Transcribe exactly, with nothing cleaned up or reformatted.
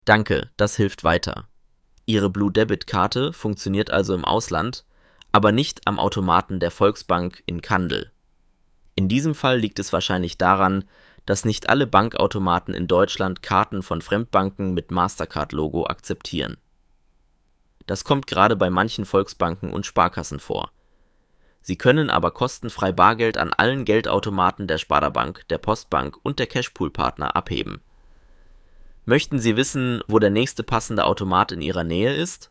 Danke, das hilft weiter. Ihre Blue-Debit-Karte funktioniert also im Ausland, aber nicht am Automaten der Volksbank in Kandel. In diesem Fall liegt es wahrscheinlich daran, dass nicht alle Bankautomaten in Deutschland Karten von Fremdbanken mit Mastercard-Logo akzeptieren. Das kommt gerade bei manchen Volksbanken und Sparkassen vor. Sie können aber kostenfrei Bargeld an allen Geldautomaten der Sparda-Bank, der Postbank und der Cashpool-Partner abheben. Möchten Sie wissen, wo der nächste passende Automat in Ihrer Nähe ist?